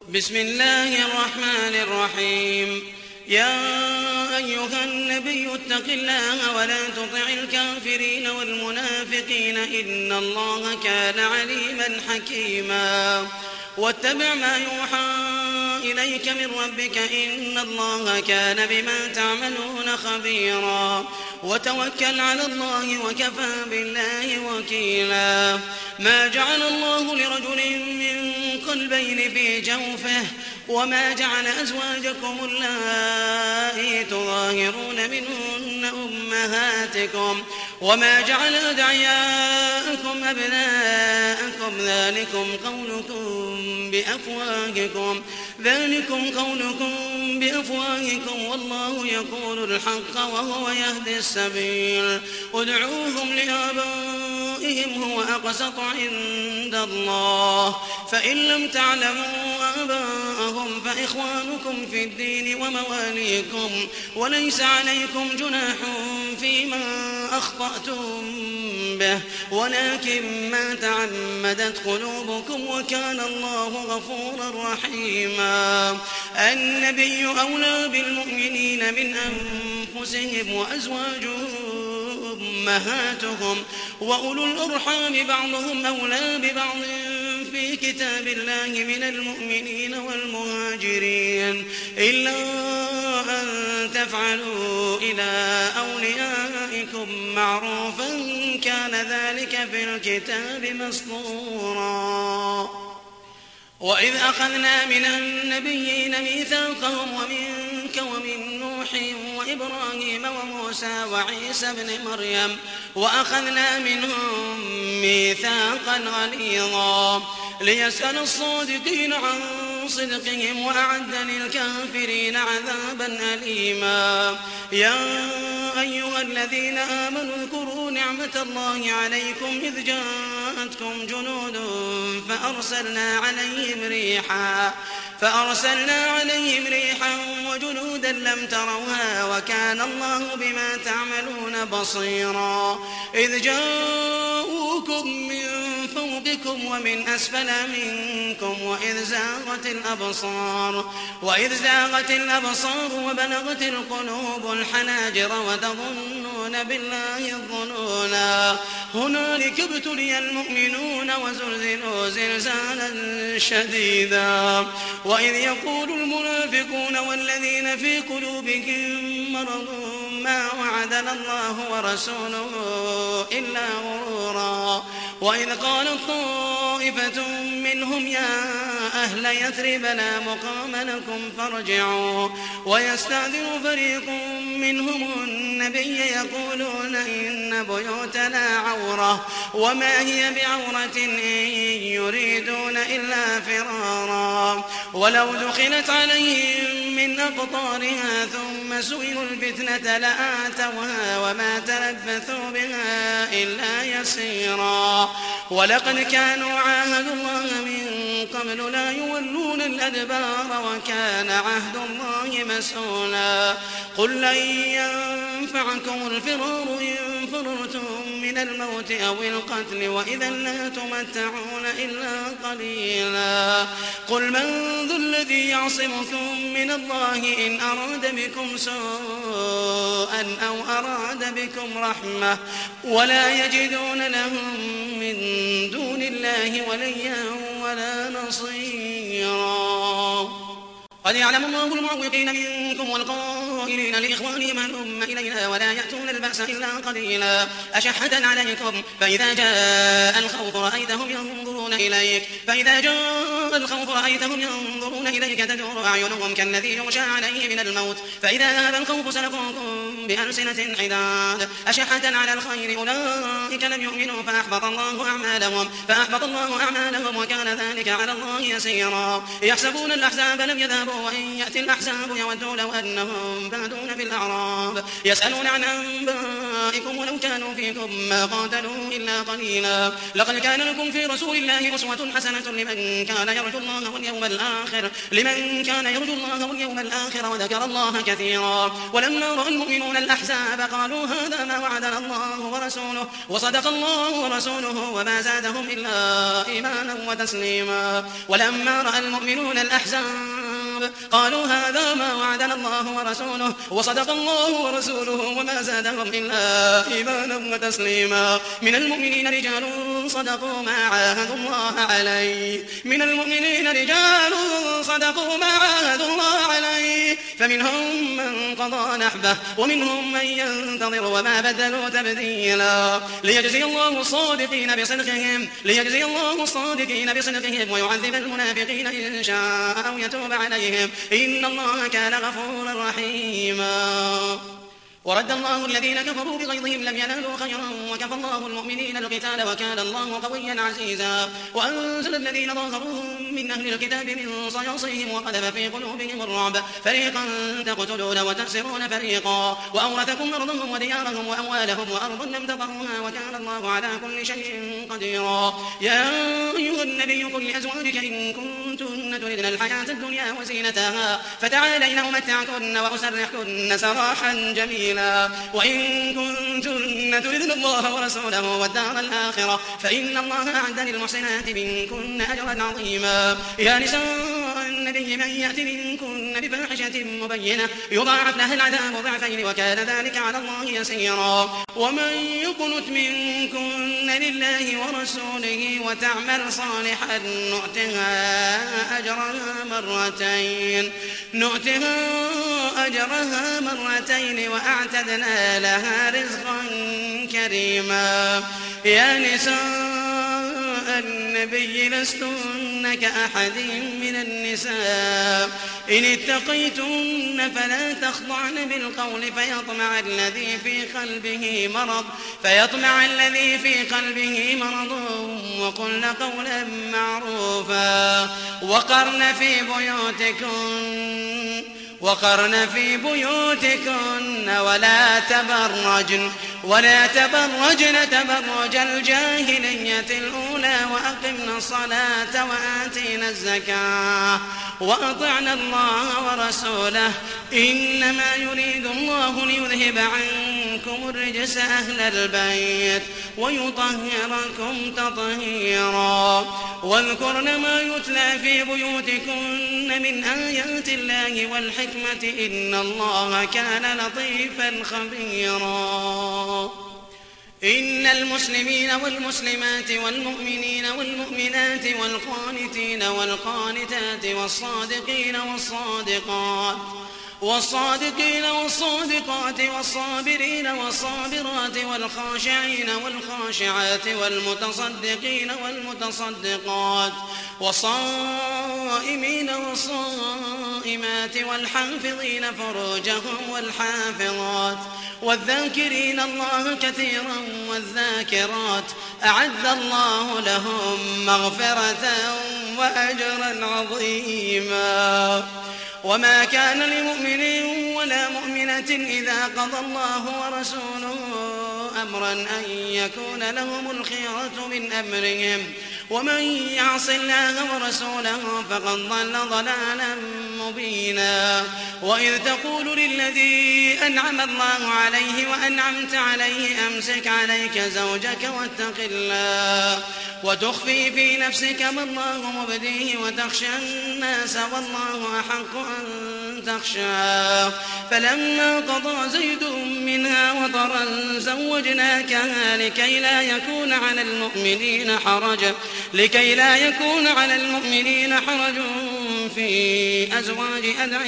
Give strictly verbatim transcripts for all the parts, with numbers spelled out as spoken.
بسم الله الرحمن الرحيم. يا أيها النبي اتق الله ولا تطع الكافرين والمنافقين إن الله كان عليما حكيما. واتبع ما يوحى إليك من ربك إن الله كان بما تعملون خبيرا. وتوكل على الله وكفى بالله وكيلا. ما جعل الله لرجل من قلبين في جوفه وما جعل أزواجكم اللائي تظاهرون منهن أمهاتكم وما جعل أدعياءكم أبناءكم ذلكم قولكم بأفواهكم ذلكم قولكم بأفواهكم والله يقول الحق وهو يهدي السبيل. ادعوهم لآبائهم هو أقسط عند الله فإن لم تعلموا آباءهم فإخوانكم في الدين ومواليكم وليس عليكم جناح فيما أخطأتم به ولكن ما تعمدت قلوبكم وكان الله غفورا رحيما. النبي أولى بالمؤمنين من أنفسهم وأزواجهم أمهاتهم وأولو الأرحام بعضهم أولى ببعض في كتاب الله من المؤمنين والمهاجرين إلا أن تفعلوا إلى أوليائكم معروفا كان ذلك في الكتاب مسطورا. وإذ أخذنا من النبيين ميثاقهم ومنك ومن نوح وإبراهيم وموسى وعيسى بن مريم وأخذنا منهم ميثاقا غليظا ليسأل الصادقين عن صدقهم وأعد للكافرين عذابا أليما. يا أيها الذين آمنوا اذكروا نعمة الله عليكم إذ جاءتكم جنود فأرسلنا عليهم ريحا فأرسلنا عليهم ريحا وجنودا لم تروها وكان الله بما تعملون بصيرا. إذ جاءوكم من فوقكم ومن أسفل منكم وإذ زاغت الأبصار وإذ زاغت الأبصار وبلغت القلوب الحناجر وتظنون بالله الظنونا هنالك ابتلي المؤمنون وزلزلوا زلزالا شديدا. وإذ يقول المنافقون والذين في قلوبهم مرض ما وعدنا الله ورسوله إلا غرورا. وإذ قالت طائفة منهم يا أهل يثرب لا مقام لكم فارجعوا ويستأذن فريق منهم النبي يقولون إن بيوتنا عورة وما هي بعورة إن يريدون إلا فرارا. ولو دخلت عليهم من أقطارها ثم سئلوا الفتنة لآتوها وما تلبثوا بها إلا يسيرا. ولقد كانوا عاهدوا الله من قبل لا يولون الأدبار وكان عهد الله مسؤولا. قل لن ينفعكم الفرار إن فررتم من الموت أو القتل وإذا لا تمتعون إلا قليلا. قل من ذو الذي يعصمكم من الله إن أراد بكم سوءا أو أراد بكم رحمة ولا يجدون لهم من دون الله وليا ولا نصيرا. قد يعلم الله المعوقين منكم والقائلين لإخوانهم هلم إلينا ولا يأتون البأس إلا قليلا أشحة عليكم فإذا جاء الخوف رأيتهم ينظرون إليك فإذا جاء الخوف رأيتهم ينظرون إليك تدور أعينهم كالذي يغشى عليه من الموت فإذا ذهب الخوف سلقوكم بألسنة حداد أشحة على الخير أولئك لم يؤمنوا فأحبط الله أعمالهم فأحبط الله أعمالهم وكان ذلك على الله يسيرا. يحسبون الأحزاب لم يذهبوا وإن يأتي الأحزاب يودوا لو أنهم بادون في الأعراب يسألون عن أنبائكم ولو كانوا فيكم ما قاتلوا إلا قليلا. لقد كان لكم في رسول الله أسوة حسنة لمن كان يرجو الله واليوم الآخر لمن كان يرجو الله واليوم الآخر وذكر الله كثيرا. ولما رأى المؤمنون الأحزاب قالوا هذا ما وعدنا الله ورسوله وصدق الله ورسوله وما زادهم إلا إيمانا وتسليما. ولما رأى المؤمنون الأحزاب قالوا هذا ما وعدنا الله ورسوله وصدق الله ورسوله وما زادهم إلا إيمانا وتسليما. من المؤمنين رجال صدقوا ما عاهدوا الله عليه من المؤمنين رجال صدقوا ما عاهدوا الله عليه فمنهم من قضى نحبه ومنهم من ينتظر وما بدلوا تبديلا. ليجزي الله الصادقين بصدقهم ليجزي الله الصادقين بصدقهم ويعذب المنافقين إن شاء أو يتوب عليهم إن الله كان غفورا رحيما. ورد الله الذين كفروا بغيظهم لم ينالوا خيرا وكفى الله المؤمنين القتال وكان الله قويا عزيزا. وأنزل الذين ظاهروهم من أهل الكتاب من صياصيهم وقذف في قلوبهم الرعب فريقا تقتلون وتأسرون فريقا وأورثكم أرضهم وديارهم وأموالهم وأرضا لم تطئوها وكان الله على كل شيء قديرا. يا أيها النبي قل لأزواجك إن كنتن تردن الحياة الدنيا وزينتها فتعالين أمتعكن وأسرحكن سراحا جميلا. وإن كنتن تردن الله ورسوله والدار الآخرة فإن الله أعد للمحسنات منكن أجرا عظيما. يا نساء النبي من يأت منكن بفاحشة مبينة يضاعف لها العذاب ضعفين وكان ذلك على الله يسيرا. ومن يقنت منكن لله ورسوله وتعمل صالحا نؤتها أجرها مرتين نؤتها أجرها مرتين وأعتدنا لها رزقا كريما. يا نساء النبي لستن كأحد من النساء إن اتقيتن فلا تخضعن بالقول فيطمع الذي في قلبه مرض فيطمع الذي في قلبه مرض وقلن قولا معروفا. وقرن في بيوتكن وقرن في بيوتكن ولا تبرجن ولا تبرجن تبرج الجاهلية الأولى وأقمنا الصلاة وآتينا الزكاة وأطعنا الله ورسوله إنما يريد الله ليذهب عنكم الرجس أهل البيت ويطهركم تطهيرا. واذكرن ما يتلى في بيوتكن من آيات الله والحكمة إن الله كان لطيفا خبيرا. إن المسلمين والمسلمات والمؤمنين والمؤمنات والقانتين والقانتات والصادقين والصادقات والصادقين والصادقات والصابرين والصابرات والخاشعين والخاشعات والمتصدقين والمتصدقات والصائمين والصائمات والحافظين فروجهم والحافظات والذاكرين الله كثيرا والذاكرات أعد الله لهم مغفرة وأجرا عظيما. وما كان لمؤمن ولا مؤمنة إذا قضى الله ورسوله أمرا أن يكون لهم الخيرة من أمرهم ومن يعص الله ورسوله فقد ضل ضلالا مبينا. وإذ تقول للذي أنعم الله عليه وأنعمت عليه أمسك عليك زوجك واتق الله وتخفي في نفسك ما الله مبديه وتخشى الناس والله أحق أن تخشاه فلما قضى زيد منها وطرا زوجناكها لكي لا يكون على المؤمنين حرج لكي لا يكون على المؤمنين حرج في أزواج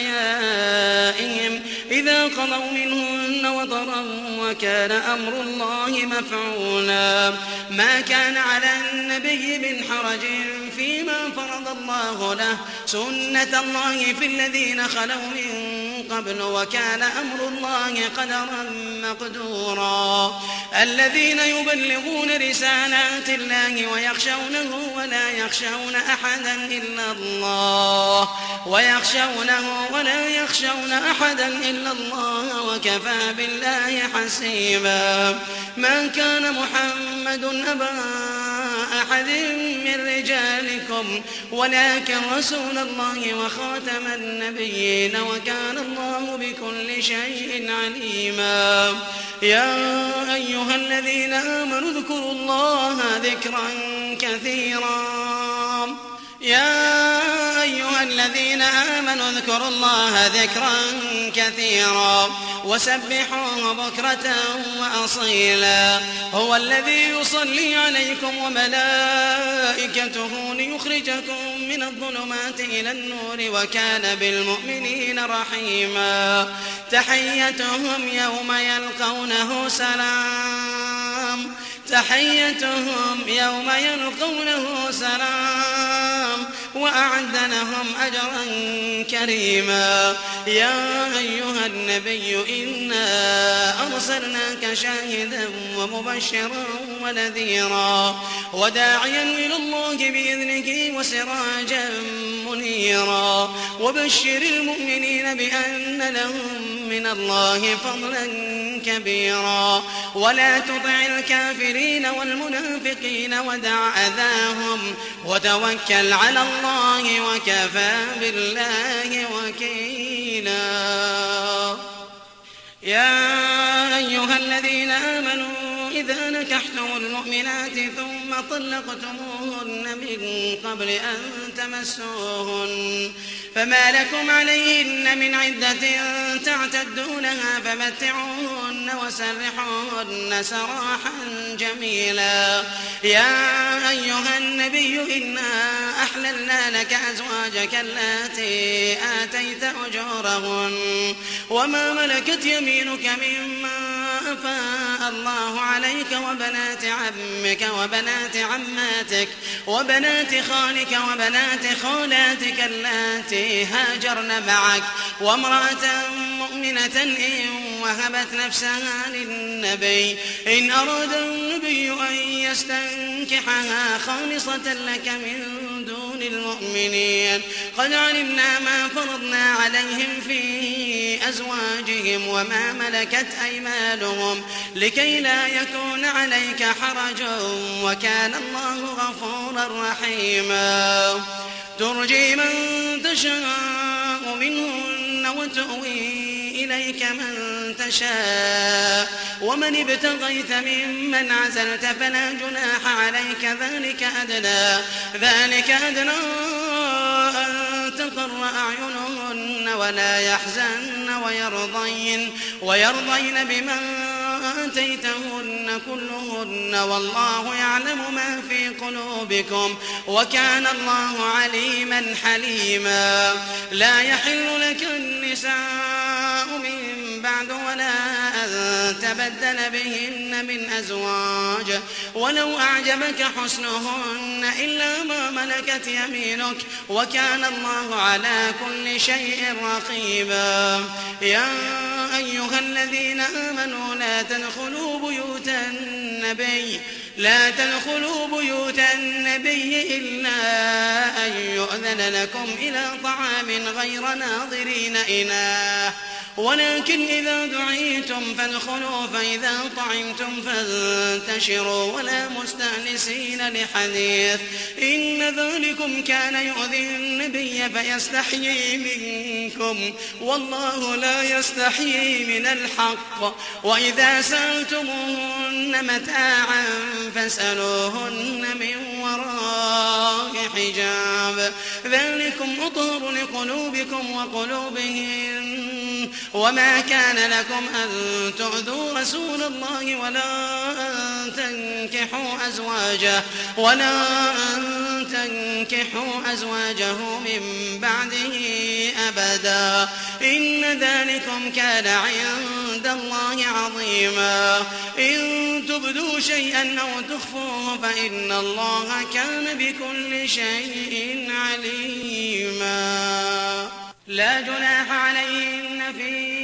أدعيائهم إذا قضوا منهن وطرا وكان أمر الله مفعولا. ما كان على النبي من حرج فيما فرض الله له سنة الله في الذين خلوا من قبل وكان أمر الله قدرا مقدورا. الذين يبلغون رسالات الله ويخشونه ولا يخشون أحدا إلا الله ويخشونه ولا يخشون أحدا إلا الله وكفى بالله حسيبا. ما كان محمد أبا أحد من رجالكم ولكن رسول الله وخاتم النبيين وكان الله بكل شيء عليما. يا أيها الذين آمنوا اذكروا الله ذكرا كثيرا يا أيها الذين آمنوا اذكروا الله ذكرا كثيرا وسبحوه بكرة وأصيلا. هو الذي يصلي عليكم وملائكته ليخرجكم من الظلمات إلى النور وكان بالمؤمنين رحيما. تحيتهم يوم يلقونه سلام تحيتهم يوم يلقونه سلام وأعد لهم أجرا كريما. يا أيها النبي إنا أرسلناك شاهدا ومبشرا ونذيرا وداعيا إلى الله بإذنه وسراجا منيرا. وبشر المؤمنين بأن لهم من الله فضلا كبيرا. ولا تطع الكافرين والمنافقين ودع أذاهم وتوكل على الله وكفى بالله وكيلا. يا أيها الذين آمنوا إذا نكحتم المؤمنات ثم طلقتموهن من قبل أن تمسوهن فما لكم عليهن من عدة تعتدونها فمتعوهن وسرحوهن سراحا جميلا. يا أيها النبي إنا أحللنا لك أزواجك اللاتي آتيت أجورهن وما ملكت يمينك مما أفاء الله عليك وبنات عمك وبنات عماتك وبنات خالك وبنات خالاتك اللاتي هاجرن معك وامرأة مؤمنة إن وهبت نفسها للنبي إن أراد النبي أن يستنكحها خالصة لك من دون المؤمنين. قد علمنا ما فرضنا عليهم في أزواجهم وما ملكت أيمانهم لكي لا يكون عليك حرج وكان الله غفورا رحيما. ترجي من تشاء منهن وتؤوي إليك من تشاء ومن ابتغيت ممن عزلت فلا جناح عليك ذلك أدنى ذلك أدنى أن تقر أعينهن ولا يحزن ويرضين ويرضين بما آتيتهن كلهن والله يعلم ما في قلوبكم وكان الله عليما حليما. لا يحل لك النساء من بعد ولا أن تبدل بهن من أزواج ولو أعجبك حسنهن إلا ما ملكت يمينك وكان الله على كل شيء رقيبا. يا أيها الذين آمنوا لا تدخلوا بيوت النبي لا تدخلوا بيوت النبي إلا أن يؤذن لكم إلى طعام غير ناظرين إناه ولكن إذا دعيتم فادخلوا فإذا طعمتم فانتشروا ولا مستأنسين لحديث إن ذلكم كان يؤذي النبي فيستحيي منكم والله لا يستحيي من الحق. وإذا سألتموهن متاعا فاسألوهن من وراء حجاب ذلكم أطهر لقلوبكم وقلوبهن وما كان لكم أن تؤذوا رسول الله ولا أن تنكحوا أزواجه ولا أن تنكحوا أزواجه من بعده أبدا إن ذلكم كان عند الله عظيما. إن تبدوا شيئا أو تخفوه فإن الله كان بكل شيء عليما. لا جناح عليهن في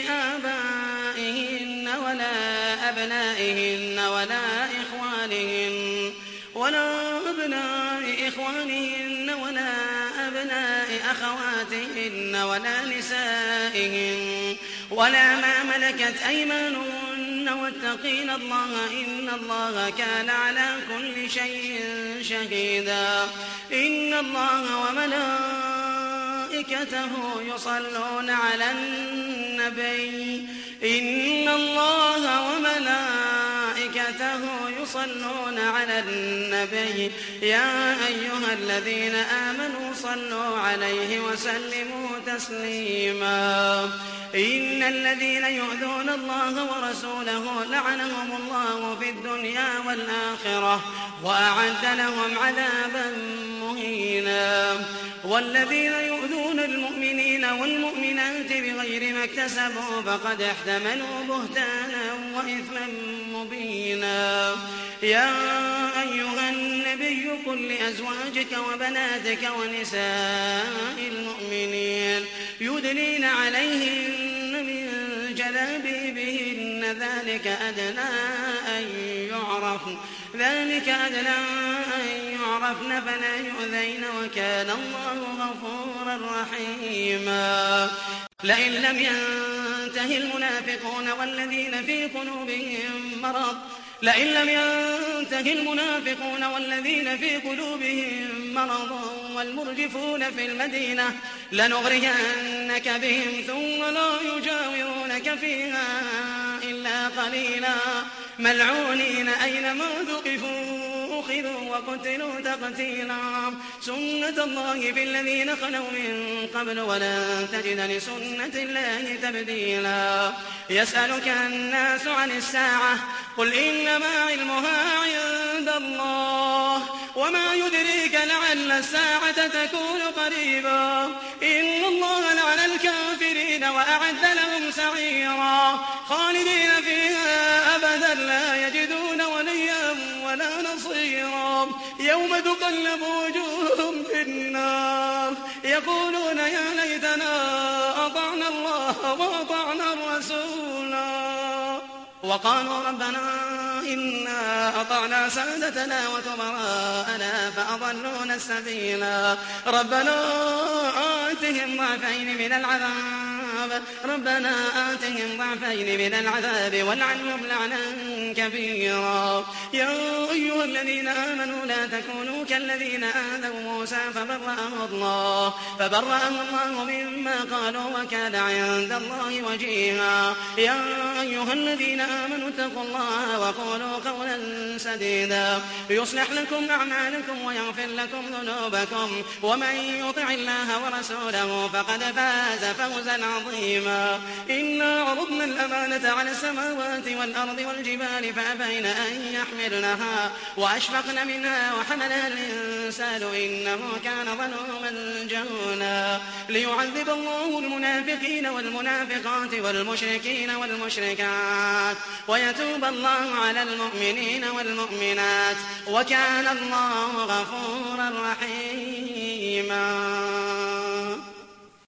آبائهن ولا أبنائهن ولا إخوانهن ولا أبناء إخوانهن ولا أبناء أخواتهن ولا نسائهن ولا ما ملكت أيمانهن آمنتن واتقين الله إن الله كان على كل شيء شهيدا إن الله وملائكته يصلون على النبي إن الله وملائكته يصلون على النبي يا أيها الذين آمنوا صلوا عليه وسلموا تسليما إن الذين يؤذون الله ورسوله لعنهم الله في الدنيا والآخرة وأعد لهم عذابا مهينا والذين يؤذون المؤمنين والمؤمنات بغير ما اكتسبوا فقد احتملوا بهتانا وإثما مبينا يا أيها النبي قل لأزواجك وبناتك ونساء المؤمنين يدنين عليهن من جلابيبهن ذلك أدنى أن يعرفن ذلك أدنى أن يعرفن فلا يؤذين وكان الله غفورا رحيما لئن لم ينته المنافقون والذين في قلوبهم مرض لئن لم ينته المنافقون والذين في قلوبهم مرض والمرجفون في المدينة لنغرينك بهم ثم لا يجاورونك فيها إلا قليلا ملعونين أينما ثقفوا أخذوا وقتلوا تقتيلا سنة الله في الذين خلوا من قبل ولن تجد لسنة الله تبديلا يسألك الناس عن الساعة قل إنما علمها عند الله وما يدريك لعل الساعة تكون قريبا إن الله لعن الكافرين وأعد لهم سعيرا خالدين فيها أبدا لا يجدون وليا ولا نصيرا يوم تقلب وجوههم في النار يقولون يا ليتنا أطعنا الله وأطعنا الرسولا وقالوا ربنا إنا أطعنا سادتنا وكبراءنا فأضلونا السبيلا ربنا آتهم ضعفين من العذاب ربنا آتهم ضعفين من العذاب والعنهم لعنا كبيرا يا أيها الذين آمنوا لا تكونوا كالذين آذوا موسى فبرأه الله فبرأه الله مما قالوا وكان عند الله وجيها يا أيها الذين آمنوا اتقوا الله وقولوا قولا سديدا يصلح لكم أعمالكم ويغفر لكم ذنوبكم ومن يطع الله ورسوله فقد فاز فوزا عظيما إنا عرضنا الأمانة على السماوات والأرض والجبال فأبين أن يحملنها وأشفقن منها وحملها الإنسان إنه كان ظلوما جهولا ليعذب الله المنافقين والمنافقات والمشركين والمشركات ويتوب الله على المؤمنين والمؤمنات وكان الله غفورا رحيما